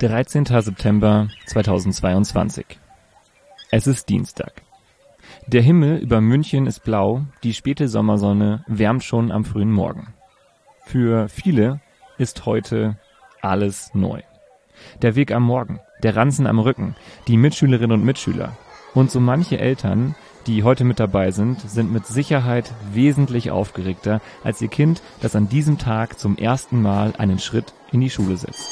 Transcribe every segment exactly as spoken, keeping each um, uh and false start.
dreizehnter September zweitausendzweiundzwanzig. Es ist Dienstag. Der Himmel über München ist blau, die späte Sommersonne wärmt schon am frühen Morgen. Für viele ist heute alles neu. Der Weg am Morgen, der Ranzen am Rücken, die Mitschülerinnen und Mitschüler und so manche Eltern, die heute mit dabei sind, sind mit Sicherheit wesentlich aufgeregter als ihr Kind, das an diesem Tag zum ersten Mal einen Schritt in die Schule setzt.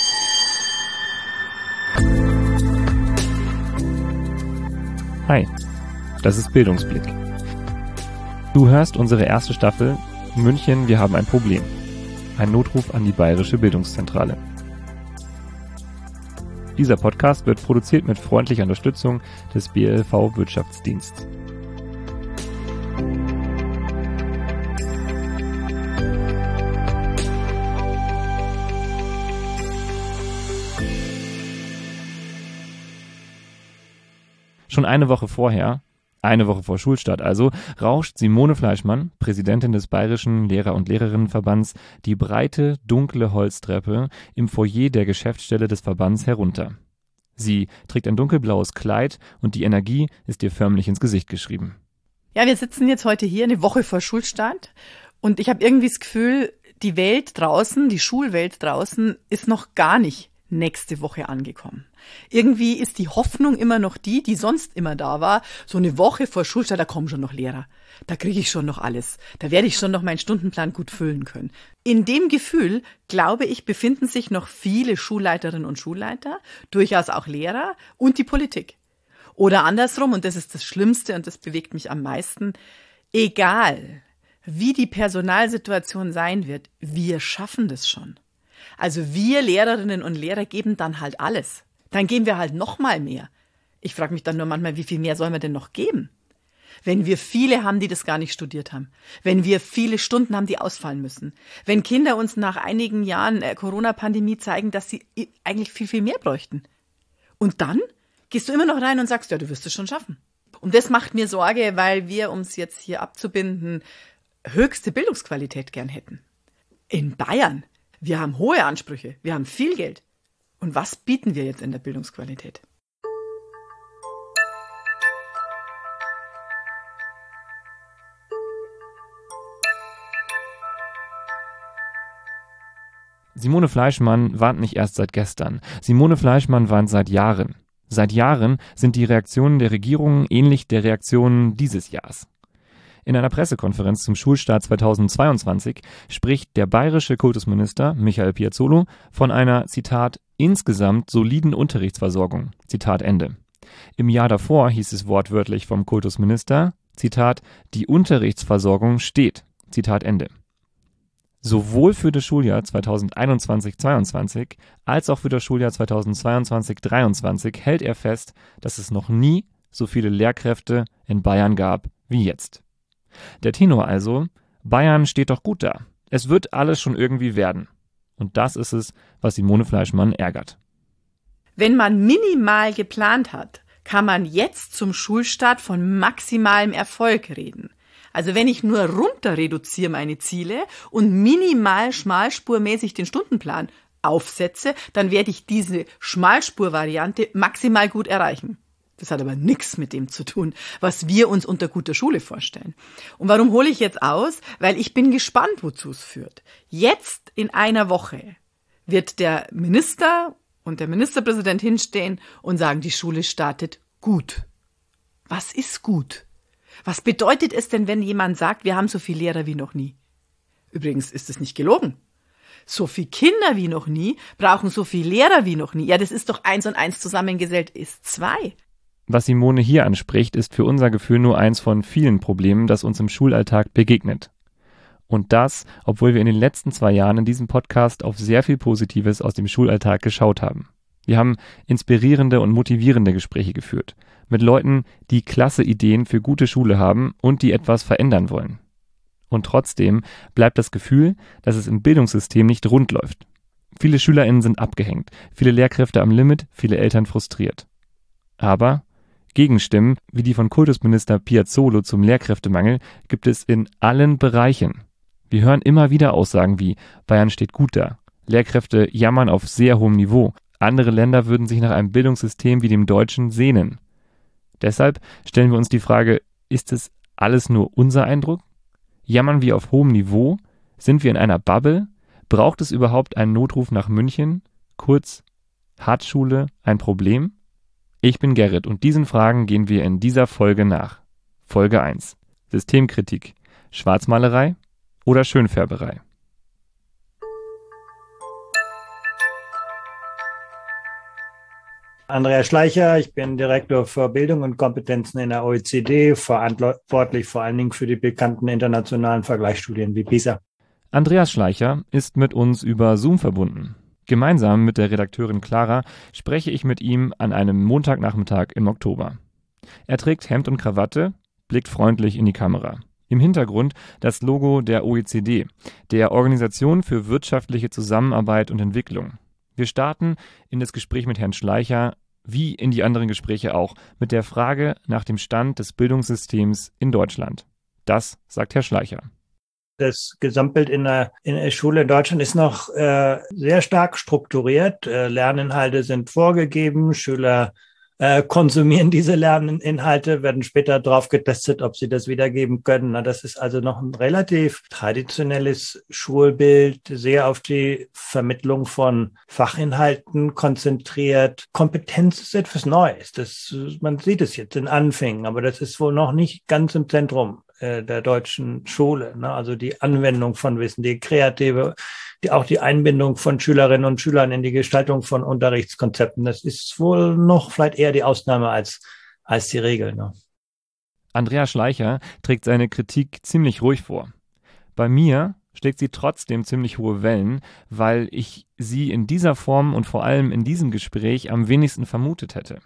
Hi, das ist Bildungsblick. Du hörst unsere erste Staffel München, wir haben ein Problem. Ein Notruf an die Bayerische Bildungszentrale. Dieser Podcast wird produziert mit freundlicher Unterstützung des B L V Wirtschaftsdiensts. Schon eine Woche vorher, eine Woche vor Schulstart also, rauscht Simone Fleischmann, Präsidentin des Bayerischen Lehrer- und Lehrerinnenverbands, die breite, dunkle Holztreppe im Foyer der Geschäftsstelle des Verbands herunter. Sie trägt ein dunkelblaues Kleid und die Energie ist ihr förmlich ins Gesicht geschrieben. Ja, wir sitzen jetzt heute hier, eine Woche vor Schulstart, und ich habe irgendwie das Gefühl, die Welt draußen, die Schulwelt draußen ist noch gar nicht nächste Woche angekommen. Irgendwie ist die Hoffnung immer noch die, die sonst immer da war. So eine Woche vor Schulstart, da kommen schon noch Lehrer. Da kriege ich schon noch alles. Da werde ich schon noch meinen Stundenplan gut füllen können. In dem Gefühl, glaube ich, befinden sich noch viele Schulleiterinnen und Schulleiter, durchaus auch Lehrer und die Politik. Oder andersrum, und das ist das Schlimmste und das bewegt mich am meisten, egal wie die Personalsituation sein wird, wir schaffen das schon. Also wir Lehrerinnen und Lehrer geben dann halt alles. Dann geben wir halt noch mal mehr. Ich frage mich dann nur manchmal, wie viel mehr sollen wir denn noch geben? Wenn wir viele haben, die das gar nicht studiert haben. Wenn wir viele Stunden haben, die ausfallen müssen. Wenn Kinder uns nach einigen Jahren äh, Corona-Pandemie zeigen, dass sie eigentlich viel, viel mehr bräuchten. Und dann gehst du immer noch rein und sagst, ja, du wirst es schon schaffen. Und das macht mir Sorge, weil wir, um es jetzt hier abzubinden, höchste Bildungsqualität gern hätten. In Bayern. Wir haben hohe Ansprüche, wir haben viel Geld. Und was bieten wir jetzt in der Bildungsqualität? Simone Fleischmann warnt nicht erst seit gestern. Simone Fleischmann warnt seit Jahren. Seit Jahren sind die Reaktionen der Regierung ähnlich der Reaktionen dieses Jahres. In einer Pressekonferenz zum Schulstart zweitausendzweiundzwanzig spricht der bayerische Kultusminister Michael Piazzolo von einer, Zitat, insgesamt soliden Unterrichtsversorgung, Zitat Ende. Im Jahr davor hieß es wortwörtlich vom Kultusminister, Zitat, die Unterrichtsversorgung steht, Zitat Ende. Sowohl für das Schuljahr zweitausendeinundzwanzig zweiundzwanzig als auch für das Schuljahr zweitausendzweiundzwanzig dreiundzwanzig hält er fest, dass es noch nie so viele Lehrkräfte in Bayern gab wie jetzt. Der Tenor also, Bayern steht doch gut da. Es wird alles schon irgendwie werden. Und das ist es, was Simone Fleischmann ärgert. Wenn man minimal geplant hat, kann man jetzt zum Schulstart von maximalem Erfolg reden. Also wenn ich nur runter reduziere meine Ziele und minimal schmalspurmäßig den Stundenplan aufsetze, dann werde ich diese Schmalspurvariante maximal gut erreichen. Das hat aber nichts mit dem zu tun, was wir uns unter guter Schule vorstellen. Und warum hole ich jetzt aus? Weil ich bin gespannt, wozu es führt. Jetzt in einer Woche wird der Minister und der Ministerpräsident hinstehen und sagen, die Schule startet gut. Was ist gut? Was bedeutet es denn, wenn jemand sagt, wir haben so viele Lehrer wie noch nie? Übrigens ist es nicht gelogen. So viele Kinder wie noch nie brauchen so viele Lehrer wie noch nie. Ja, das ist doch eins und eins zusammengesellt ist zwei. Was Simone hier anspricht, ist für unser Gefühl nur eins von vielen Problemen, das uns im Schulalltag begegnet. Und das, obwohl wir in den letzten zwei Jahren in diesem Podcast auf sehr viel Positives aus dem Schulalltag geschaut haben. Wir haben inspirierende und motivierende Gespräche geführt. Mit Leuten, die klasse Ideen für gute Schule haben und die etwas verändern wollen. Und trotzdem bleibt das Gefühl, dass es im Bildungssystem nicht rund läuft. Viele SchülerInnen sind abgehängt, viele Lehrkräfte am Limit, viele Eltern frustriert. Aber Gegenstimmen, wie die von Kultusminister Piazzolo zum Lehrkräftemangel, gibt es in allen Bereichen. Wir hören immer wieder Aussagen wie, Bayern steht gut da, Lehrkräfte jammern auf sehr hohem Niveau, Andere Länder würden sich nach einem Bildungssystem wie dem deutschen sehnen. Deshalb stellen wir uns die Frage, ist es alles nur unser Eindruck? Jammern wir auf hohem Niveau? Sind wir in einer Bubble? Braucht es überhaupt einen Notruf nach München? Kurz, hat Schule ein Problem? Ich bin Gerrit und diesen Fragen gehen wir in dieser Folge nach. Folge eins. Systemkritik. Schwarzmalerei oder Schönfärberei? Andreas Schleicher, ich bin Direktor für Bildung und Kompetenzen in der O E C D, verantwortlich vor allen Dingen für die bekannten internationalen Vergleichsstudien wie PISA. Andreas Schleicher ist mit uns über Zoom verbunden. Gemeinsam mit der Redakteurin Clara spreche ich mit ihm an einem Montagnachmittag im Oktober. Er trägt Hemd und Krawatte, blickt freundlich in die Kamera. Im Hintergrund das Logo der O E C D, der Organisation für wirtschaftliche Zusammenarbeit und Entwicklung. Wir starten in das Gespräch mit Herrn Schleicher, wie in die anderen Gespräche auch, mit der Frage nach dem Stand des Bildungssystems in Deutschland. Das sagt Herr Schleicher. Das Gesamtbild in der, in der Schule in Deutschland ist noch äh, sehr stark strukturiert. Äh, Lerninhalte sind vorgegeben, Schüler äh, konsumieren diese Lerninhalte, werden später drauf getestet, ob sie das wiedergeben können. Na, das ist also noch ein relativ traditionelles Schulbild, sehr auf die Vermittlung von Fachinhalten konzentriert. Kompetenz ist etwas Neues. Das, man sieht es jetzt in Anfängen, aber das ist wohl noch nicht ganz im Zentrum der deutschen Schule, ne? Also die Anwendung von Wissen, die kreative, die, auch die Einbindung von Schülerinnen und Schülern in die Gestaltung von Unterrichtskonzepten. Das ist wohl noch vielleicht eher die Ausnahme als, als die Regel, ne? Andreas Schleicher trägt seine Kritik ziemlich ruhig vor. Bei mir schlägt sie trotzdem ziemlich hohe Wellen, weil ich sie in dieser Form und vor allem in diesem Gespräch am wenigsten vermutet hätte.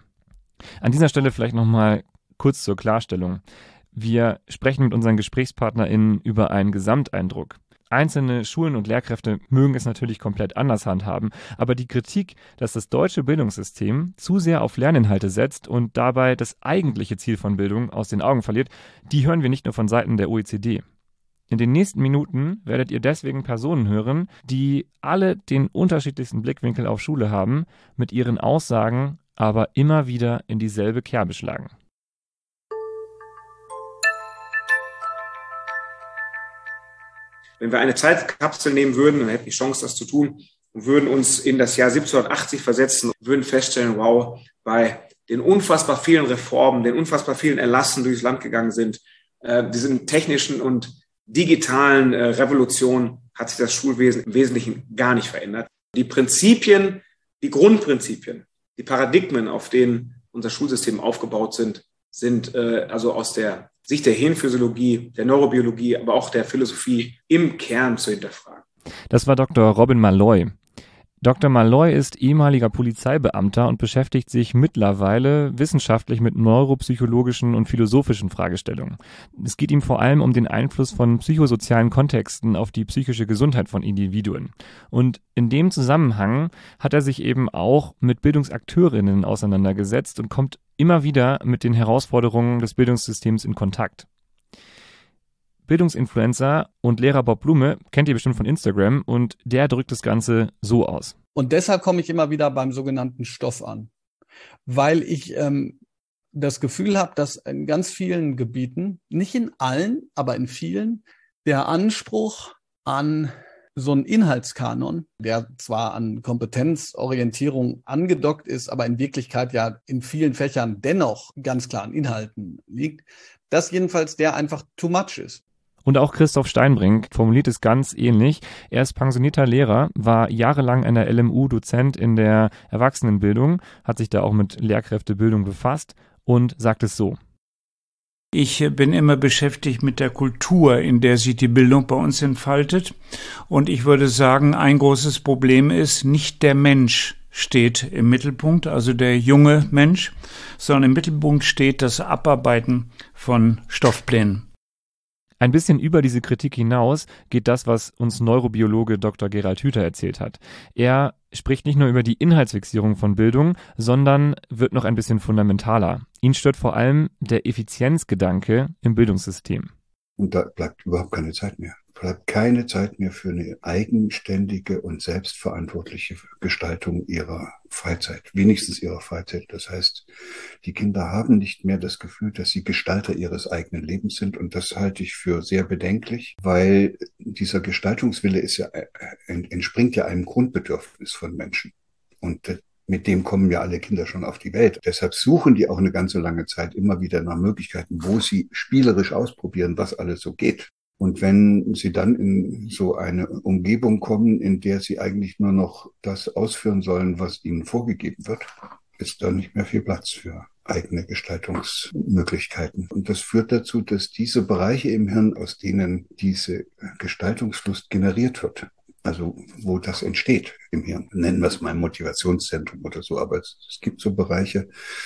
An dieser Stelle vielleicht nochmal kurz zur Klarstellung. Wir sprechen mit unseren GesprächspartnerInnen über einen Gesamteindruck. Einzelne Schulen und Lehrkräfte mögen es natürlich komplett anders handhaben, aber die Kritik, dass das deutsche Bildungssystem zu sehr auf Lerninhalte setzt und dabei das eigentliche Ziel von Bildung aus den Augen verliert, die hören wir nicht nur von Seiten der O E C D. In den nächsten Minuten werdet ihr deswegen Personen hören, die alle den unterschiedlichsten Blickwinkel auf Schule haben, mit ihren Aussagen aber immer wieder in dieselbe Kerbe schlagen. Wenn wir eine Zeitkapsel nehmen würden, dann hätten wir die Chance, das zu tun, und würden uns in das Jahr siebzehnhundertachtzig versetzen, würden feststellen, wow, bei den unfassbar vielen Reformen, den unfassbar vielen Erlassen, die durchs Land gegangen sind, äh, diesen technischen und digitalen äh, Revolutionen, hat sich das Schulwesen im Wesentlichen gar nicht verändert. Die Prinzipien, die Grundprinzipien, die Paradigmen, auf denen unser Schulsystem aufgebaut sind, sind äh, also aus der Sicht der Hirnphysiologie, der Neurobiologie, aber auch der Philosophie im Kern zu hinterfragen. Das war Doktor Robin Malloy. Doktor Malloy ist ehemaliger Polizeibeamter und beschäftigt sich mittlerweile wissenschaftlich mit neuropsychologischen und philosophischen Fragestellungen. Es geht ihm vor allem um den Einfluss von psychosozialen Kontexten auf die psychische Gesundheit von Individuen. Und in dem Zusammenhang hat er sich eben auch mit Bildungsakteurinnen auseinandergesetzt und kommt immer wieder mit den Herausforderungen des Bildungssystems in Kontakt. Bildungsinfluencer und Lehrer Bob Blume kennt ihr bestimmt von Instagram und der drückt das Ganze so aus. Und deshalb komme ich immer wieder beim sogenannten Stoff an, weil ich ähm, das Gefühl habe, dass in ganz vielen Gebieten, nicht in allen, aber in vielen, der Anspruch an so einen Inhaltskanon, der zwar an Kompetenzorientierung angedockt ist, aber in Wirklichkeit ja in vielen Fächern dennoch ganz klar an Inhalten liegt, dass jedenfalls der einfach too much ist. Und auch Christoph Steinbrink formuliert es ganz ähnlich. Er ist pensionierter Lehrer, war jahrelang an der L M U Dozent in der Erwachsenenbildung, hat sich da auch mit Lehrkräftebildung befasst und sagt es so. Ich bin immer beschäftigt mit der Kultur, in der sich die Bildung bei uns entfaltet. Und ich würde sagen, ein großes Problem ist, nicht der Mensch steht im Mittelpunkt, also der junge Mensch, sondern im Mittelpunkt steht das Abarbeiten von Stoffplänen. Ein bisschen über diese Kritik hinaus geht das, was uns Neurobiologe Doktor Gerald Hüther erzählt hat. Er spricht nicht nur über die Inhaltsfixierung von Bildung, sondern wird noch ein bisschen fundamentaler. Ihn stört vor allem der Effizienzgedanke im Bildungssystem. Und da bleibt überhaupt keine Zeit mehr. bleibt keine Zeit mehr für eine eigenständige und selbstverantwortliche Gestaltung ihrer Freizeit, wenigstens ihrer Freizeit. Das heißt, die Kinder haben nicht mehr das Gefühl, dass sie Gestalter ihres eigenen Lebens sind. Und das halte ich für sehr bedenklich, weil dieser Gestaltungswille ist ja, entspringt ja einem Grundbedürfnis von Menschen. Und mit dem kommen ja alle Kinder schon auf die Welt. Deshalb suchen die auch eine ganze lange Zeit immer wieder nach Möglichkeiten, wo sie spielerisch ausprobieren, was alles so geht. Und wenn sie dann in so eine Umgebung kommen, in der sie eigentlich nur noch das ausführen sollen, was ihnen vorgegeben wird, ist da nicht mehr viel Platz für eigene Gestaltungsmöglichkeiten. Und das führt dazu, dass diese Bereiche im Hirn, aus denen diese Gestaltungslust generiert wird, also wo das entsteht im Hirn, nennen wir es mal Motivationszentrum oder so, aber es, es gibt so Bereiche,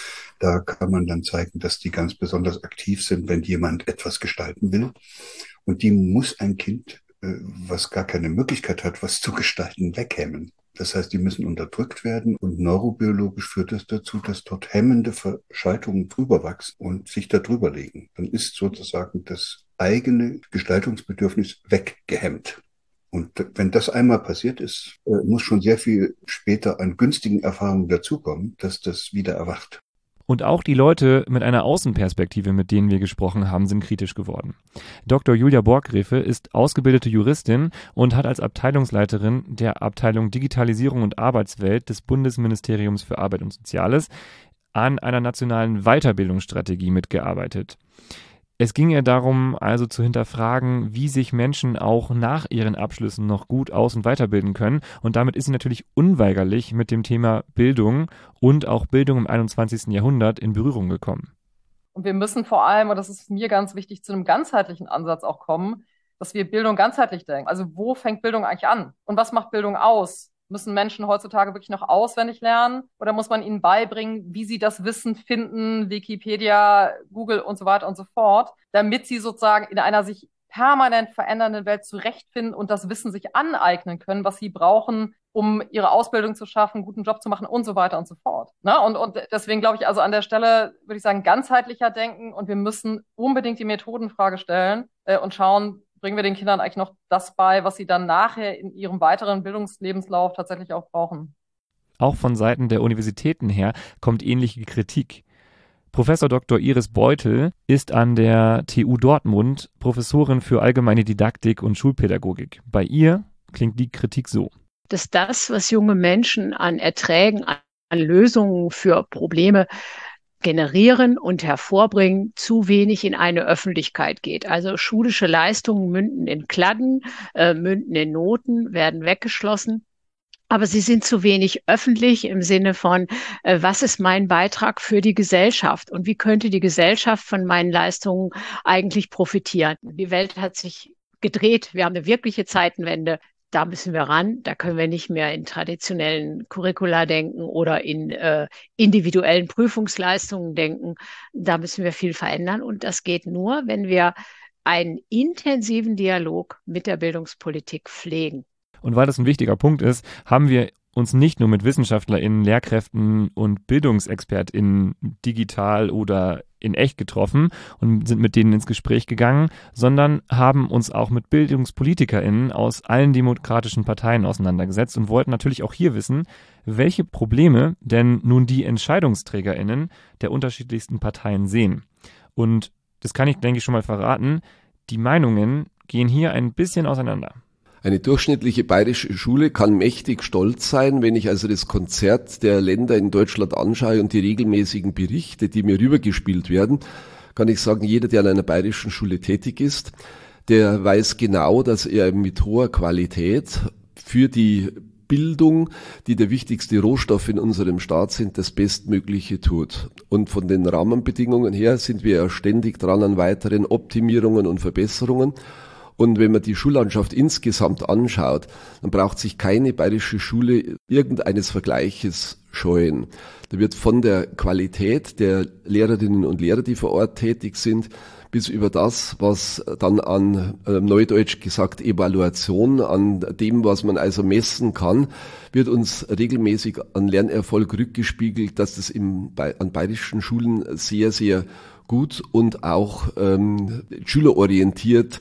da kann man dann zeigen, dass die ganz besonders aktiv sind, wenn jemand etwas gestalten will. Und die muss ein Kind, was gar keine Möglichkeit hat, was zu gestalten, weghemmen. Das heißt, die müssen unterdrückt werden und neurobiologisch führt es dazu, dass dort hemmende Verschaltungen drüber wachsen und sich da drüber legen. Dann ist sozusagen das eigene Gestaltungsbedürfnis weggehemmt. Und wenn das einmal passiert ist, muss schon sehr viel später an günstigen Erfahrungen dazukommen, dass das wieder erwacht. Und auch die Leute mit einer Außenperspektive, mit denen wir gesprochen haben, sind kritisch geworden. Doktor Julia Borggräfe ist ausgebildete Juristin und hat als Abteilungsleiterin der Abteilung Digitalisierung und Arbeitswelt des Bundesministeriums für Arbeit und Soziales an einer nationalen Weiterbildungsstrategie mitgearbeitet. Es ging ihr darum, also zu hinterfragen, wie sich Menschen auch nach ihren Abschlüssen noch gut aus- und weiterbilden können. Und damit ist sie natürlich unweigerlich mit dem Thema Bildung und auch Bildung im einundzwanzigsten Jahrhundert in Berührung gekommen. Und wir müssen vor allem, und das ist mir ganz wichtig, zu einem ganzheitlichen Ansatz auch kommen, dass wir Bildung ganzheitlich denken. Also wo fängt Bildung eigentlich an? Und was macht Bildung aus? Müssen Menschen heutzutage wirklich noch auswendig lernen oder muss man ihnen beibringen, wie sie das Wissen finden, Wikipedia, Google und so weiter und so fort, damit sie sozusagen in einer sich permanent verändernden Welt zurechtfinden und das Wissen sich aneignen können, was sie brauchen, um ihre Ausbildung zu schaffen, einen guten Job zu machen und so weiter und so fort. Ne? Und, und deswegen glaube ich, also an der Stelle würde ich sagen, ganzheitlicher denken und wir müssen unbedingt die Methodenfrage stellen äh, und schauen, bringen wir den Kindern eigentlich noch das bei, was sie dann nachher in ihrem weiteren Bildungslebenslauf tatsächlich auch brauchen. Auch von Seiten der Universitäten her kommt ähnliche Kritik. Professor Doktor Iris Beutel ist an der T U Dortmund Professorin für allgemeine Didaktik und Schulpädagogik. Bei ihr klingt die Kritik so. Dass das, was junge Menschen an Erträgen, an Lösungen für Probleme generieren und hervorbringen, zu wenig in eine Öffentlichkeit geht. Also schulische Leistungen münden in Kladden, äh, münden in Noten, werden weggeschlossen. Aber sie sind zu wenig öffentlich im Sinne von, äh, was ist mein Beitrag für die Gesellschaft und wie könnte die Gesellschaft von meinen Leistungen eigentlich profitieren? Die Welt hat sich gedreht. Wir haben eine wirkliche Zeitenwende. Da müssen wir ran. Da können wir nicht mehr in traditionellen Curricula denken oder in äh, individuellen Prüfungsleistungen denken. Da müssen wir viel verändern. Und das geht nur, wenn wir einen intensiven Dialog mit der Bildungspolitik pflegen. Und weil das ein wichtiger Punkt ist, haben wir uns nicht nur mit WissenschaftlerInnen, Lehrkräften und BildungsexpertInnen digital oder in echt getroffen und sind mit denen ins Gespräch gegangen, sondern haben uns auch mit BildungspolitikerInnen aus allen demokratischen Parteien auseinandergesetzt und wollten natürlich auch hier wissen, welche Probleme denn nun die EntscheidungsträgerInnen der unterschiedlichsten Parteien sehen. Und das kann ich, denke ich, schon mal verraten, die Meinungen gehen hier ein bisschen auseinander. Eine durchschnittliche bayerische Schule kann mächtig stolz sein, wenn ich also das Konzert der Länder in Deutschland anschaue und die regelmäßigen Berichte, die mir rübergespielt werden, kann ich sagen, jeder, der an einer bayerischen Schule tätig ist, der weiß genau, dass er mit hoher Qualität für die Bildung, die der wichtigste Rohstoff in unserem Staat sind, das Bestmögliche tut. Und von den Rahmenbedingungen her sind wir ja ständig dran an weiteren Optimierungen und Verbesserungen. Und wenn man die Schullandschaft insgesamt anschaut, dann braucht sich keine bayerische Schule irgendeines Vergleiches scheuen. Da wird von der Qualität der Lehrerinnen und Lehrer, die vor Ort tätig sind, bis über das, was dann an äh, Neudeutsch gesagt Evaluation, an dem, was man also messen kann, wird uns regelmäßig an Lernerfolg rückgespiegelt, dass das im, bei, an bayerischen Schulen sehr, sehr gut und auch ähm, schülerorientiert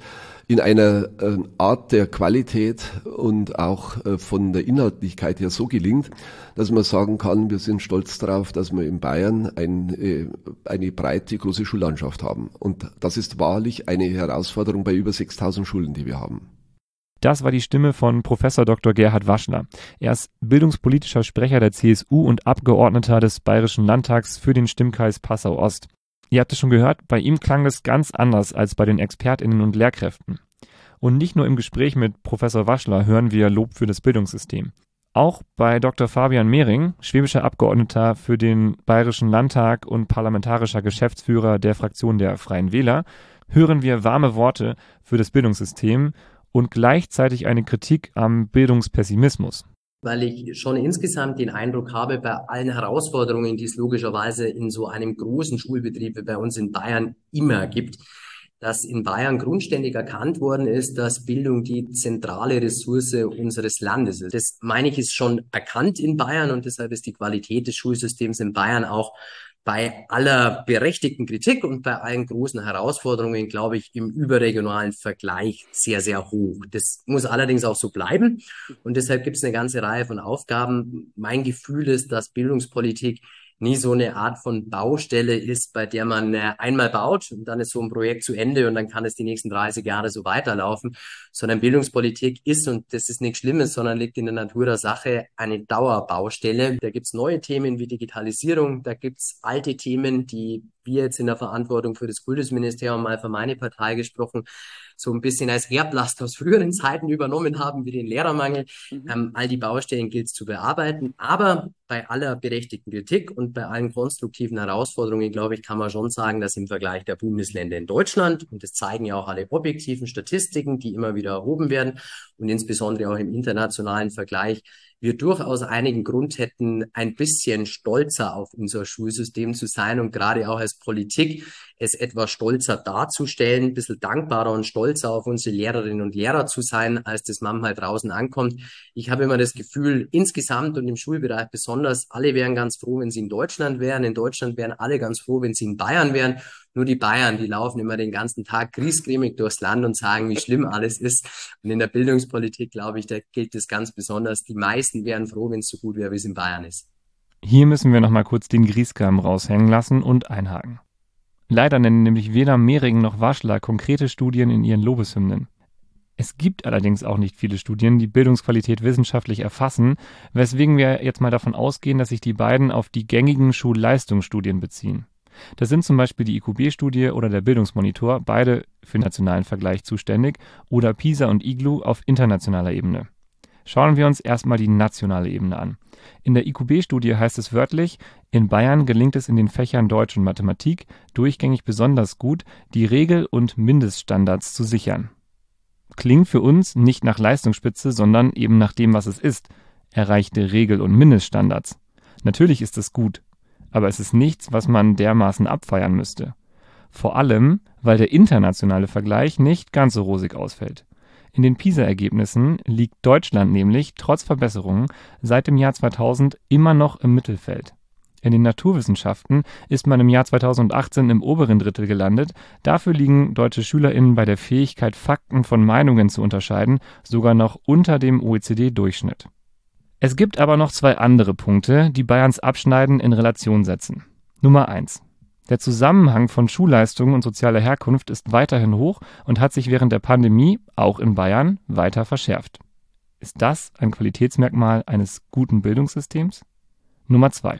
in einer äh, Art der Qualität und auch äh, von der Inhaltlichkeit her so gelingt, dass man sagen kann, wir sind stolz darauf, dass wir in Bayern ein, äh, eine breite, große Schullandschaft haben. Und das ist wahrlich eine Herausforderung bei über sechstausend Schulen, die wir haben. Das war die Stimme von Professor Doktor Gerhard Waschler. Er ist bildungspolitischer Sprecher der C S U und Abgeordneter des Bayerischen Landtags für den Stimmkreis Passau-Ost. Ihr habt es schon gehört, bei ihm klang es ganz anders als bei den ExpertInnen und Lehrkräften. Und nicht nur im Gespräch mit Professor Waschler hören wir Lob für das Bildungssystem. Auch bei Doktor Fabian Mehring, schwäbischer Abgeordneter für den Bayerischen Landtag und parlamentarischer Geschäftsführer der Fraktion der Freien Wähler, hören wir warme Worte für das Bildungssystem und gleichzeitig eine Kritik am Bildungspessimismus. Weil ich schon insgesamt den Eindruck habe, bei allen Herausforderungen, die es logischerweise in so einem großen Schulbetrieb wie bei uns in Bayern immer gibt, dass in Bayern grundständig erkannt worden ist, dass Bildung die zentrale Ressource unseres Landes ist. Das, meine ich, ist schon erkannt in Bayern und deshalb ist die Qualität des Schulsystems in Bayern auch bei aller berechtigten Kritik und bei allen großen Herausforderungen, glaube ich, im überregionalen Vergleich sehr, sehr hoch. Das muss allerdings auch so bleiben und deshalb gibt es eine ganze Reihe von Aufgaben. Mein Gefühl ist, dass Bildungspolitik nie so eine Art von Baustelle ist, bei der man äh, einmal baut und dann ist so ein Projekt zu Ende und dann kann es die nächsten dreißig Jahre so weiterlaufen, sondern Bildungspolitik ist, und das ist nichts Schlimmes, sondern liegt in der Natur der Sache, eine Dauerbaustelle. Da gibt's neue Themen wie Digitalisierung, da gibt's alte Themen, die wir jetzt in der Verantwortung für das Kultusministerium, mal für meine Partei gesprochen, so ein bisschen als Erblast aus früheren Zeiten übernommen haben, wie den Lehrermangel. Mhm. Ähm, all die Baustellen gilt es zu bearbeiten. Aber bei aller berechtigten Kritik und bei allen konstruktiven Herausforderungen, glaube ich, kann man schon sagen, dass im Vergleich der Bundesländer in Deutschland, und das zeigen ja auch alle objektiven Statistiken, die immer wieder erhoben werden, und insbesondere auch im internationalen Vergleich, wir durchaus einigen Grund hätten, ein bisschen stolzer auf unser Schulsystem zu sein und gerade auch als Politik es etwas stolzer darzustellen, ein bisschen dankbarer und stolzer auf unsere Lehrerinnen und Lehrer zu sein, als das manchmal draußen ankommt. Ich habe immer das Gefühl, insgesamt und im Schulbereich besonders, alle wären ganz froh, wenn sie in Deutschland wären. In Deutschland wären alle ganz froh, wenn sie in Bayern wären. Nur die Bayern, die laufen immer den ganzen Tag griesgrämig durchs Land und sagen, wie schlimm alles ist. Und in der Bildungspolitik, glaube ich, da gilt es ganz besonders. Die meisten wären froh, wenn es so gut wäre, wie es in Bayern ist. Hier müssen wir nochmal kurz den Griesgram raushängen lassen und einhaken. Leider nennen nämlich weder Mehring noch Waschler konkrete Studien in ihren Lobeshymnen. Es gibt allerdings auch nicht viele Studien, die Bildungsqualität wissenschaftlich erfassen, weswegen wir jetzt mal davon ausgehen, dass sich die beiden auf die gängigen Schulleistungsstudien beziehen. Das sind zum Beispiel die I Q B-Studie oder der Bildungsmonitor, beide für nationalen Vergleich zuständig, oder PISA und I G L U auf internationaler Ebene. Schauen wir uns erstmal die nationale Ebene an. In der I Q B-Studie heißt es wörtlich, in Bayern gelingt es in den Fächern Deutsch und Mathematik durchgängig besonders gut, die Regel- und Mindeststandards zu sichern. Klingt für uns nicht nach Leistungsspitze, sondern eben nach dem, was es ist, erreichte Regel- und Mindeststandards. Natürlich ist es gut, aber es ist nichts, was man dermaßen abfeiern müsste. Vor allem, weil der internationale Vergleich nicht ganz so rosig ausfällt. In den PISA-Ergebnissen liegt Deutschland nämlich, trotz Verbesserungen, seit dem Jahr zweitausend immer noch im Mittelfeld. In den Naturwissenschaften ist man im Jahr zweitausendachtzehn im oberen Drittel gelandet. Dafür liegen deutsche SchülerInnen bei der Fähigkeit, Fakten von Meinungen zu unterscheiden, sogar noch unter dem O E C D-Durchschnitt. Es gibt aber noch zwei andere Punkte, die Bayerns Abschneiden in Relation setzen. Nummer eins. Der Zusammenhang von Schulleistungen und sozialer Herkunft ist weiterhin hoch und hat sich während der Pandemie, auch in Bayern, weiter verschärft. Ist das ein Qualitätsmerkmal eines guten Bildungssystems? Nummer zwei.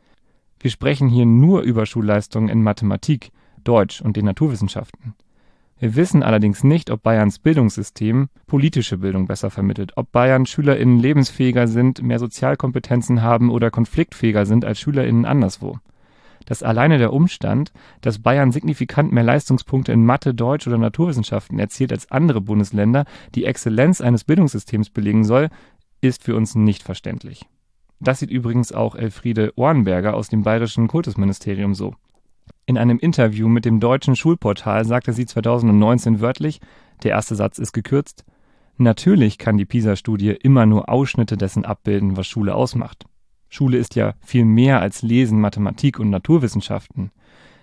Wir sprechen hier nur über Schulleistungen in Mathematik, Deutsch und den Naturwissenschaften. Wir wissen allerdings nicht, ob Bayerns Bildungssystem politische Bildung besser vermittelt, ob Bayern SchülerInnen lebensfähiger sind, mehr Sozialkompetenzen haben oder konfliktfähiger sind als SchülerInnen anderswo. Dass alleine der Umstand, dass Bayern signifikant mehr Leistungspunkte in Mathe, Deutsch oder Naturwissenschaften erzielt als andere Bundesländer, die Exzellenz eines Bildungssystems belegen soll, ist für uns nicht verständlich. Das sieht übrigens auch Elfriede Ohrenberger aus dem Bayerischen Kultusministerium so. In einem Interview mit dem Deutschen Schulportal sagte sie zweitausendneunzehn wörtlich, der erste Satz ist gekürzt, natürlich kann die PISA-Studie immer nur Ausschnitte dessen abbilden, was Schule ausmacht. Schule ist ja viel mehr als Lesen, Mathematik und Naturwissenschaften.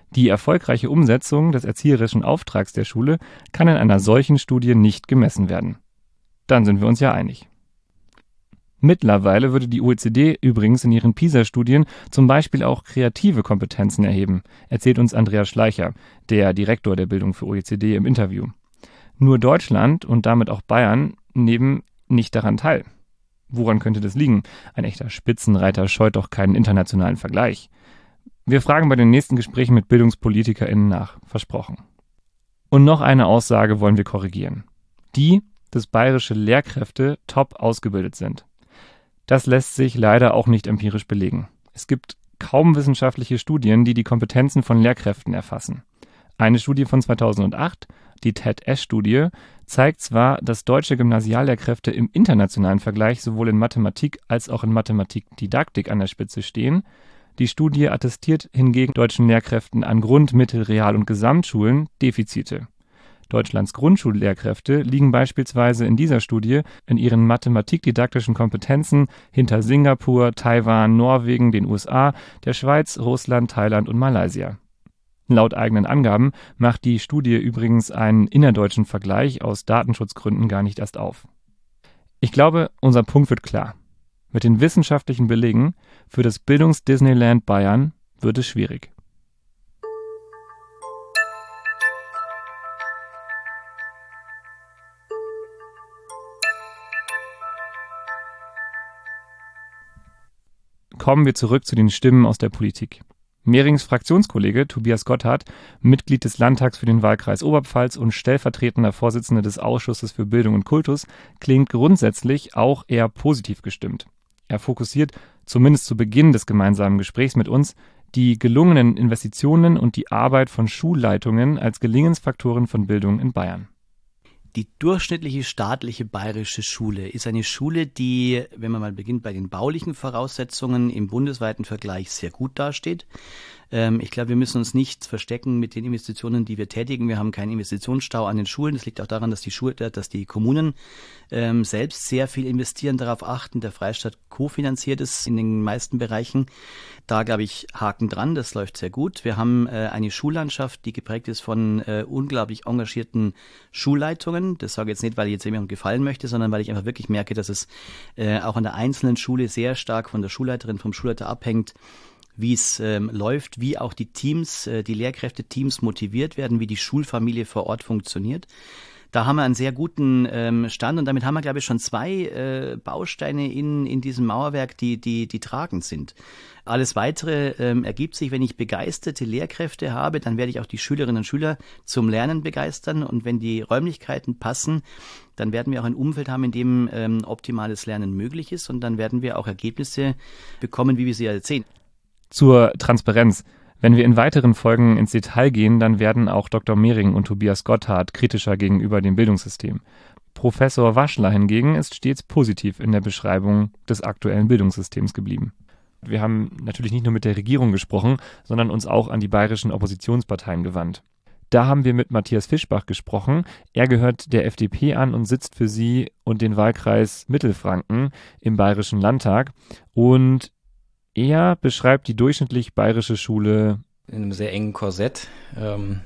Die erfolgreiche Umsetzung des erzieherischen Auftrags der Schule kann in einer solchen Studie nicht gemessen werden. Dann sind wir uns ja einig. Mittlerweile würde die O E C D übrigens in ihren PISA-Studien zum Beispiel auch kreative Kompetenzen erheben, erzählt uns Andreas Schleicher, der Direktor der Bildung für O E C D, im Interview. Nur Deutschland und damit auch Bayern nehmen nicht daran teil. Woran könnte das liegen? Ein echter Spitzenreiter scheut doch keinen internationalen Vergleich. Wir fragen bei den nächsten Gesprächen mit BildungspolitikerInnen nach, versprochen. Und noch eine Aussage wollen wir korrigieren. Die, dass bayerische Lehrkräfte top ausgebildet sind. Das lässt sich leider auch nicht empirisch belegen. Es gibt kaum wissenschaftliche Studien, die die Kompetenzen von Lehrkräften erfassen. Eine Studie von zweitausendacht, die T E D-S-Studie, zeigt zwar, dass deutsche Gymnasiallehrkräfte im internationalen Vergleich sowohl in Mathematik als auch in Mathematikdidaktik an der Spitze stehen. Die Studie attestiert hingegen deutschen Lehrkräften an Grund-, Mittel-, Real- und Gesamtschulen Defizite. Deutschlands Grundschullehrkräfte liegen beispielsweise in dieser Studie in ihren mathematikdidaktischen Kompetenzen hinter Singapur, Taiwan, Norwegen, den U S A, der Schweiz, Russland, Thailand und Malaysia. Laut eigenen Angaben macht die Studie übrigens einen innerdeutschen Vergleich aus Datenschutzgründen gar nicht erst auf. Ich glaube, unser Punkt wird klar. Mit den wissenschaftlichen Belegen für das Bildungs-Disneyland Bayern wird es schwierig. Kommen wir zurück zu den Stimmen aus der Politik. Mehrings Fraktionskollege Tobias Gotthard, Mitglied des Landtags für den Wahlkreis Oberpfalz und stellvertretender Vorsitzender des Ausschusses für Bildung und Kultus, klingt grundsätzlich auch eher positiv gestimmt. Er fokussiert, zumindest zu Beginn des gemeinsamen Gesprächs mit uns, die gelungenen Investitionen und die Arbeit von Schulleitungen als Gelingensfaktoren von Bildung in Bayern. Die durchschnittliche staatliche bayerische Schule ist eine Schule, die, wenn man mal beginnt bei den baulichen Voraussetzungen, im bundesweiten Vergleich sehr gut dasteht. Ähm, ich glaube, wir müssen uns nicht verstecken mit den Investitionen, die wir tätigen. Wir haben keinen Investitionsstau an den Schulen. Das liegt auch daran, dass die Schule, dass die Kommunen ähm, selbst sehr viel investieren, darauf achten. Der Freistaat kofinanziert es in den meisten Bereichen. Da, glaube ich, Haken dran. Das läuft sehr gut. Wir haben äh, eine Schullandschaft, die geprägt ist von äh, unglaublich engagierten Schulleitungen. Das sage ich jetzt nicht, weil ich jetzt jemandem gefallen möchte, sondern weil ich einfach wirklich merke, dass es äh, auch an der einzelnen Schule sehr stark von der Schulleiterin, vom Schulleiter abhängt, wie es ähm, läuft, wie auch die Teams, äh, die Lehrkräfte-Teams motiviert werden, wie die Schulfamilie vor Ort funktioniert. Da haben wir einen sehr guten ähm, Stand und damit haben wir, glaube ich, schon zwei äh, Bausteine in in diesem Mauerwerk, die die die tragend sind. Alles Weitere ähm, ergibt sich, wenn ich begeisterte Lehrkräfte habe, dann werde ich auch die Schülerinnen und Schüler zum Lernen begeistern und wenn die Räumlichkeiten passen, dann werden wir auch ein Umfeld haben, in dem ähm, optimales Lernen möglich ist und dann werden wir auch Ergebnisse bekommen, wie wir sie ja jetzt sehen. Zur Transparenz. Wenn wir in weiteren Folgen ins Detail gehen, dann werden auch Doktor Mehring und Tobias Gotthard kritischer gegenüber dem Bildungssystem. Professor Waschler hingegen ist stets positiv in der Beschreibung des aktuellen Bildungssystems geblieben. Wir haben natürlich nicht nur mit der Regierung gesprochen, sondern uns auch an die bayerischen Oppositionsparteien gewandt. Da haben wir mit Matthias Fischbach gesprochen. Er gehört der F D P an und sitzt für sie und den Wahlkreis Mittelfranken im Bayerischen Landtag. Und er beschreibt die durchschnittlich bayerische Schule in einem sehr engen Korsett. Ähm,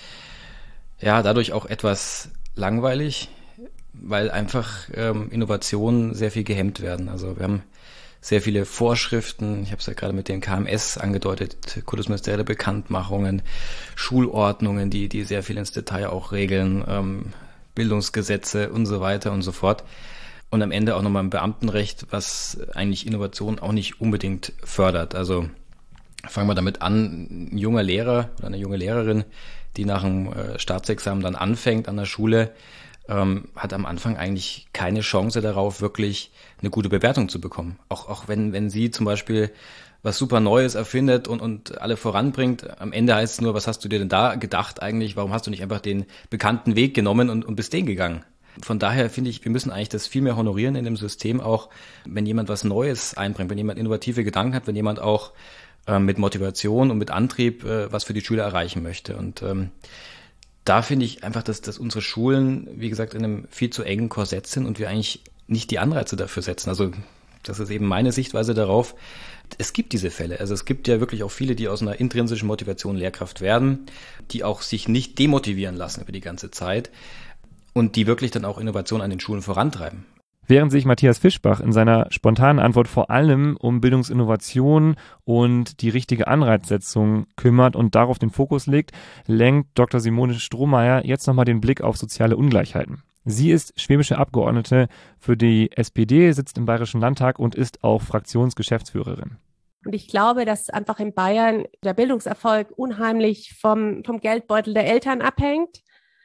ja, dadurch auch etwas langweilig, weil einfach ähm, Innovationen sehr viel gehemmt werden. Also wir haben sehr viele Vorschriften, ich habe es ja gerade mit den K M S angedeutet, kultusministerielle Bekanntmachungen, Schulordnungen, die die sehr viel ins Detail auch regeln, ähm, Bildungsgesetze und so weiter und so fort. Und am Ende auch nochmal ein Beamtenrecht, was eigentlich Innovation auch nicht unbedingt fördert. Also fangen wir damit an, ein junger Lehrer oder eine junge Lehrerin, die nach dem Staatsexamen dann anfängt an der Schule, ähm, hat am Anfang eigentlich keine Chance darauf, wirklich eine gute Bewertung zu bekommen. Auch, auch wenn, wenn sie zum Beispiel was super Neues erfindet und, und alle voranbringt, am Ende heißt es nur, was hast du dir denn da gedacht eigentlich? Warum hast du nicht einfach den bekannten Weg genommen und, und bist den gegangen? Von daher finde ich, wir müssen eigentlich das viel mehr honorieren in dem System, auch wenn jemand was Neues einbringt, wenn jemand innovative Gedanken hat, wenn jemand auch äh, mit Motivation und mit Antrieb äh, was für die Schüler erreichen möchte. Und ähm, da finde ich einfach, dass, dass unsere Schulen, wie gesagt, in einem viel zu engen Korsett sind und wir eigentlich nicht die Anreize dafür setzen. Also das ist eben meine Sichtweise darauf. gibt, es gibt diese Fälle. Also es gibt ja wirklich auch viele, die aus einer intrinsischen Motivation Lehrkraft werden, die auch sich nicht demotivieren lassen über die ganze Zeit und die wirklich dann auch Innovation an den Schulen vorantreiben. Während sich Matthias Fischbach in seiner spontanen Antwort vor allem um Bildungsinnovation und die richtige Anreizsetzung kümmert und darauf den Fokus legt, lenkt Doktor Simone Strohmeier jetzt nochmal den Blick auf soziale Ungleichheiten. Sie ist schwäbische Abgeordnete für die S P D, sitzt im Bayerischen Landtag und ist auch Fraktionsgeschäftsführerin. Und ich glaube, dass einfach in Bayern der Bildungserfolg unheimlich vom, vom Geldbeutel der Eltern abhängt,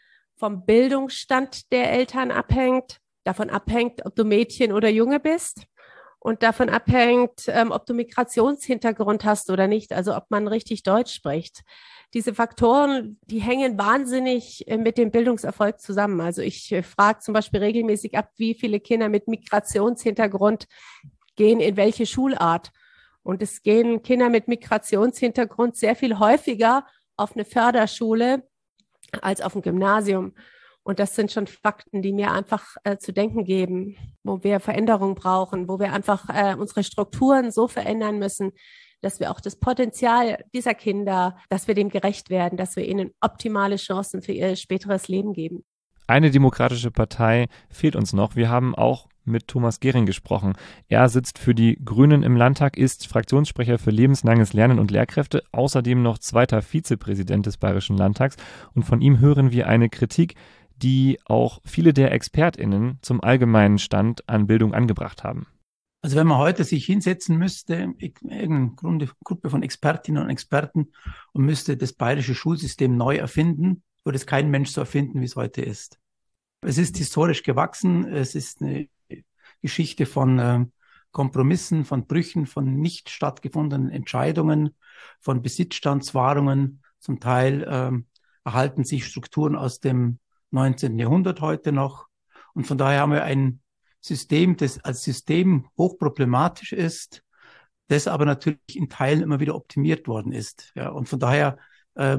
vom Bildungsstand der Eltern abhängt, davon abhängt, ob du Mädchen oder Junge bist und davon abhängt, ähm, ob du Migrationshintergrund hast oder nicht, also ob man richtig Deutsch spricht. Diese Faktoren, die hängen wahnsinnig mit dem Bildungserfolg zusammen. Also ich äh, frage zum Beispiel regelmäßig ab, wie viele Kinder mit Migrationshintergrund gehen in welche Schulart. Und es gehen Kinder mit Migrationshintergrund sehr viel häufiger auf eine Förderschule als auf ein Gymnasium. Und das sind schon Fakten, die mir einfach äh, zu denken geben, wo wir Veränderungen brauchen, wo wir einfach äh, unsere Strukturen so verändern müssen, dass wir auch das Potenzial dieser Kinder, dass wir dem gerecht werden, dass wir ihnen optimale Chancen für ihr späteres Leben geben. Eine demokratische Partei fehlt uns noch. Wir haben auch mit Thomas Gehring gesprochen. Er sitzt für die Grünen im Landtag, ist Fraktionssprecher für lebenslanges Lernen und Lehrkräfte, außerdem noch zweiter Vizepräsident des Bayerischen Landtags. Und von ihm hören wir eine Kritik, die auch viele der ExpertInnen zum allgemeinen Stand an Bildung angebracht haben. Also wenn man heute sich hinsetzen müsste, irgendeine Gruppe von Expertinnen und Experten und müsste das bayerische Schulsystem neu erfinden, würde es kein Mensch so erfinden, wie es heute ist. Es ist historisch gewachsen, es ist eine Geschichte von äh, Kompromissen, von Brüchen, von nicht stattgefundenen Entscheidungen, von Besitzstandswahrungen. Zum Teil äh, erhalten sich Strukturen aus dem neunzehnten Jahrhundert heute noch. Und von daher haben wir ein System, das als System hochproblematisch ist, das aber natürlich in Teilen immer wieder optimiert worden ist. Ja, und von daher äh,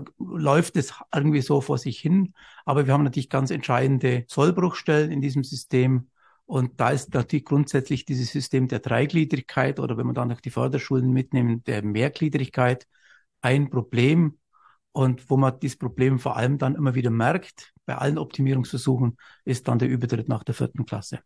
läuft es irgendwie so vor sich hin. Aber wir haben natürlich ganz entscheidende Sollbruchstellen in diesem System. Und da ist natürlich grundsätzlich dieses System der Dreigliedrigkeit oder wenn man dann noch die Förderschulen mitnehmen, der Mehrgliedrigkeit ein Problem. Und wo man dieses Problem vor allem dann immer wieder merkt, bei allen Optimierungsversuchen, ist dann der Übertritt nach der vierten Klasse.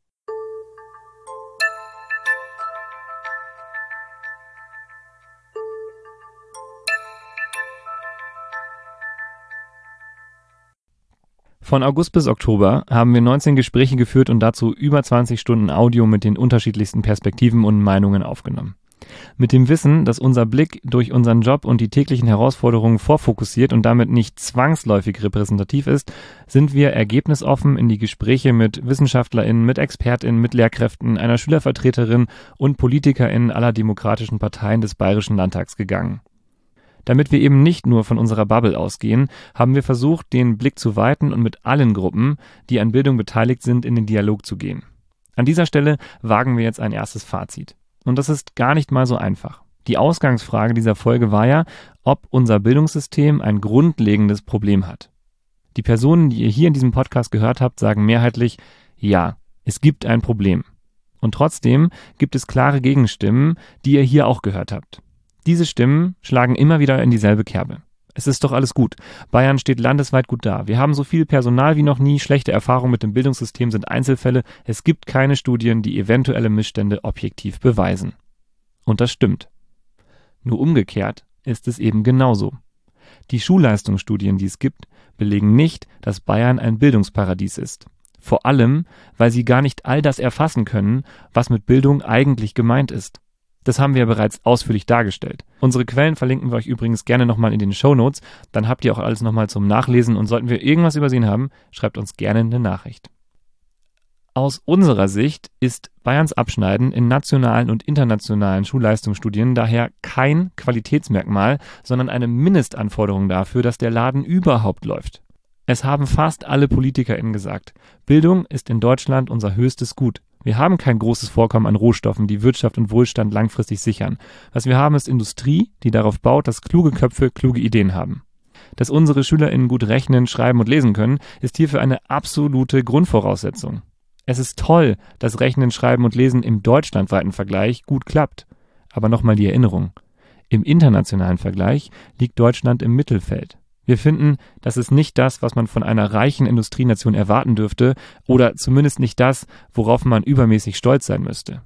Von August bis Oktober haben wir neunzehn Gespräche geführt und dazu über zwanzig Stunden Audio mit den unterschiedlichsten Perspektiven und Meinungen aufgenommen. Mit dem Wissen, dass unser Blick durch unseren Job und die täglichen Herausforderungen vorfokussiert und damit nicht zwangsläufig repräsentativ ist, sind wir ergebnisoffen in die Gespräche mit WissenschaftlerInnen, mit ExpertInnen, mit Lehrkräften, einer Schülervertreterin und PolitikerInnen aller demokratischen Parteien des Bayerischen Landtags gegangen. Damit wir eben nicht nur von unserer Bubble ausgehen, haben wir versucht, den Blick zu weiten und mit allen Gruppen, die an Bildung beteiligt sind, in den Dialog zu gehen. An dieser Stelle wagen wir jetzt ein erstes Fazit. Und das ist gar nicht mal so einfach. Die Ausgangsfrage dieser Folge war ja, ob unser Bildungssystem ein grundlegendes Problem hat. Die Personen, die ihr hier in diesem Podcast gehört habt, sagen mehrheitlich, ja, es gibt ein Problem. Und trotzdem gibt es klare Gegenstimmen, die ihr hier auch gehört habt. Diese Stimmen schlagen immer wieder in dieselbe Kerbe. Es ist doch alles gut. Bayern steht landesweit gut da. Wir haben so viel Personal wie noch nie. Schlechte Erfahrungen mit dem Bildungssystem sind Einzelfälle. Es gibt keine Studien, die eventuelle Missstände objektiv beweisen. Und das stimmt. Nur umgekehrt ist es eben genauso. Die Schulleistungsstudien, die es gibt, belegen nicht, dass Bayern ein Bildungsparadies ist. Vor allem, weil sie gar nicht all das erfassen können, was mit Bildung eigentlich gemeint ist. Das haben wir ja bereits ausführlich dargestellt. Unsere Quellen verlinken wir euch übrigens gerne nochmal in den Shownotes. Dann habt ihr auch alles nochmal zum Nachlesen. Und sollten wir irgendwas übersehen haben, schreibt uns gerne eine Nachricht. Aus unserer Sicht ist Bayerns Abschneiden in nationalen und internationalen Schulleistungsstudien daher kein Qualitätsmerkmal, sondern eine Mindestanforderung dafür, dass der Laden überhaupt läuft. Es haben fast alle PolitikerInnen gesagt, Bildung ist in Deutschland unser höchstes Gut. Wir haben kein großes Vorkommen an Rohstoffen, die Wirtschaft und Wohlstand langfristig sichern. Was wir haben, ist Industrie, die darauf baut, dass kluge Köpfe kluge Ideen haben. Dass unsere SchülerInnen gut rechnen, schreiben und lesen können, ist hierfür eine absolute Grundvoraussetzung. Es ist toll, dass Rechnen, Schreiben und Lesen im deutschlandweiten Vergleich gut klappt. Aber nochmal die Erinnerung. Im internationalen Vergleich liegt Deutschland im Mittelfeld. Wir finden, das ist nicht das, was man von einer reichen Industrienation erwarten dürfte oder zumindest nicht das, worauf man übermäßig stolz sein müsste.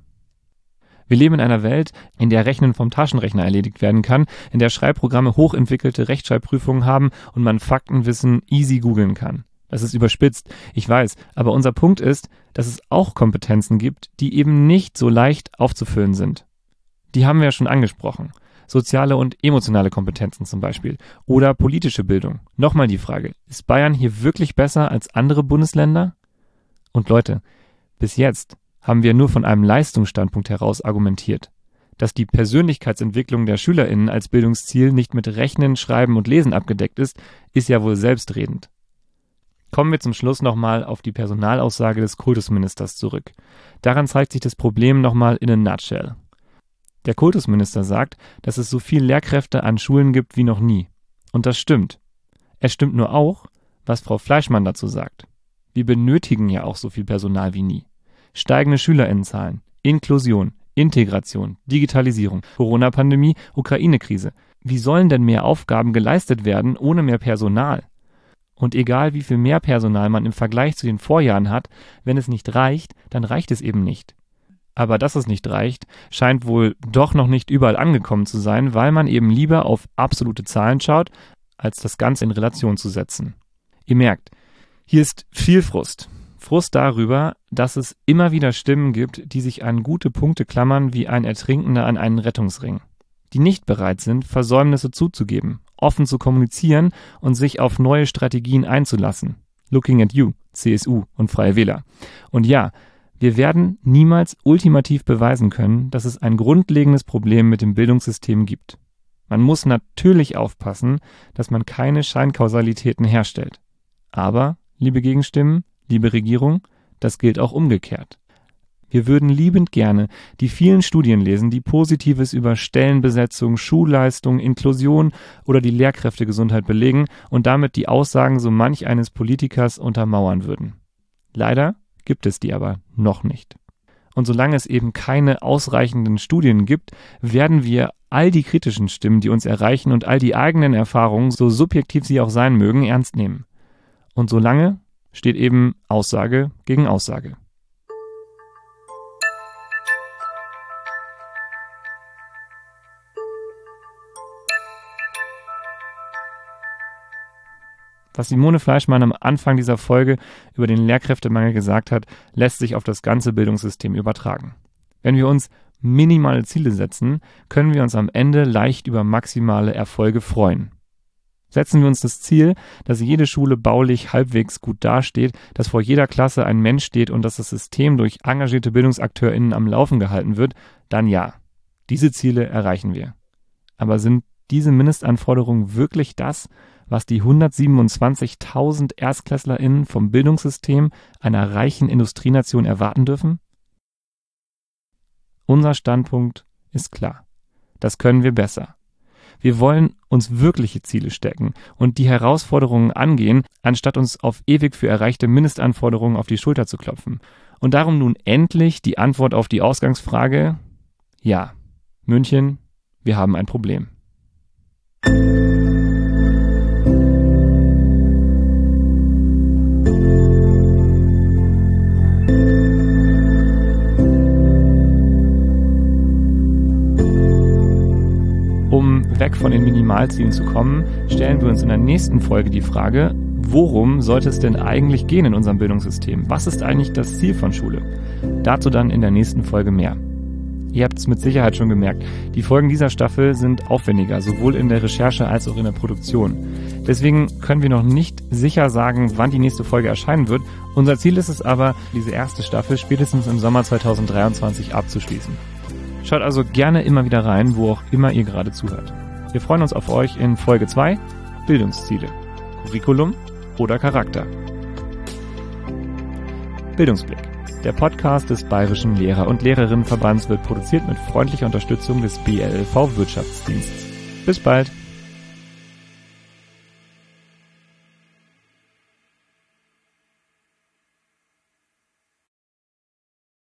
Wir leben in einer Welt, in der Rechnen vom Taschenrechner erledigt werden kann, in der Schreibprogramme hochentwickelte Rechtschreibprüfungen haben und man Faktenwissen easy googeln kann. Das ist überspitzt, ich weiß, aber unser Punkt ist, dass es auch Kompetenzen gibt, die eben nicht so leicht aufzufüllen sind. Die haben wir ja schon angesprochen. Soziale und emotionale Kompetenzen zum Beispiel. Oder politische Bildung. Nochmal die Frage, ist Bayern hier wirklich besser als andere Bundesländer? Und Leute, bis jetzt haben wir nur von einem Leistungsstandpunkt heraus argumentiert. Dass die Persönlichkeitsentwicklung der SchülerInnen als Bildungsziel nicht mit Rechnen, Schreiben und Lesen abgedeckt ist, ist ja wohl selbstredend. Kommen wir zum Schluss nochmal auf die Personalaussage des Kultusministers zurück. Daran zeigt sich das Problem nochmal in a nutshell. Der Kultusminister sagt, dass es so viel Lehrkräfte an Schulen gibt wie noch nie. Und das stimmt. Es stimmt nur auch, was Frau Fleischmann dazu sagt. Wir benötigen ja auch so viel Personal wie nie. Steigende SchülerInnenzahlen, Inklusion, Integration, Digitalisierung, Corona-Pandemie, Ukraine-Krise. Wie sollen denn mehr Aufgaben geleistet werden ohne mehr Personal? Und egal wie viel mehr Personal man im Vergleich zu den Vorjahren hat, wenn es nicht reicht, dann reicht es eben nicht. Aber dass es nicht reicht, scheint wohl doch noch nicht überall angekommen zu sein, weil man eben lieber auf absolute Zahlen schaut, als das Ganze in Relation zu setzen. Ihr merkt, hier ist viel Frust. Frust darüber, dass es immer wieder Stimmen gibt, die sich an gute Punkte klammern wie ein Ertrinkender an einen Rettungsring. Die nicht bereit sind, Versäumnisse zuzugeben, offen zu kommunizieren und sich auf neue Strategien einzulassen. Looking at you, C S U und Freie Wähler. Und ja, wir werden niemals ultimativ beweisen können, dass es ein grundlegendes Problem mit dem Bildungssystem gibt. Man muss natürlich aufpassen, dass man keine Scheinkausalitäten herstellt. Aber, liebe Gegenstimmen, liebe Regierung, das gilt auch umgekehrt. Wir würden liebend gerne die vielen Studien lesen, die Positives über Stellenbesetzung, Schulleistung, Inklusion oder die Lehrkräftegesundheit belegen und damit die Aussagen so manch eines Politikers untermauern würden. Leider gibt es die aber noch nicht. Und solange es eben keine ausreichenden Studien gibt, werden wir all die kritischen Stimmen, die uns erreichen und all die eigenen Erfahrungen, so subjektiv sie auch sein mögen, ernst nehmen. Und solange steht eben Aussage gegen Aussage. Was Simone Fleischmann am Anfang dieser Folge über den Lehrkräftemangel gesagt hat, lässt sich auf das ganze Bildungssystem übertragen. Wenn wir uns minimale Ziele setzen, können wir uns am Ende leicht über maximale Erfolge freuen. Setzen wir uns das Ziel, dass jede Schule baulich halbwegs gut dasteht, dass vor jeder Klasse ein Mensch steht und dass das System durch engagierte BildungsakteurInnen am Laufen gehalten wird, dann ja, diese Ziele erreichen wir. Aber sind diese Mindestanforderungen wirklich das, was die hundertsiebenundzwanzigtausend ErstklässlerInnen vom Bildungssystem einer reichen Industrienation erwarten dürfen? Unser Standpunkt ist klar. Das können wir besser. Wir wollen uns wirkliche Ziele stecken und die Herausforderungen angehen, anstatt uns auf ewig für erreichte Mindestanforderungen auf die Schulter zu klopfen. Und darum nun endlich die Antwort auf die Ausgangsfrage: Ja, München, wir haben ein Problem. Um weg von den Minimalzielen zu kommen, stellen wir uns in der nächsten Folge die Frage, worum sollte es denn eigentlich gehen in unserem Bildungssystem? Was ist eigentlich das Ziel von Schule? Dazu dann in der nächsten Folge mehr. Ihr habt es mit Sicherheit schon gemerkt, die Folgen dieser Staffel sind aufwendiger, sowohl in der Recherche als auch in der Produktion. Deswegen können wir noch nicht sicher sagen, wann die nächste Folge erscheinen wird. Unser Ziel ist es aber, diese erste Staffel spätestens im Sommer zweitausenddreiundzwanzig abzuschließen. Schaut also gerne immer wieder rein, wo auch immer ihr gerade zuhört. Wir freuen uns auf euch in Folge zwei, Bildungsziele, Curriculum oder Charakter. Bildungsblick. Der Podcast des Bayerischen Lehrer- und Lehrerinnenverbands wird produziert mit freundlicher Unterstützung des B L L V Wirtschaftsdienstes. Bis bald!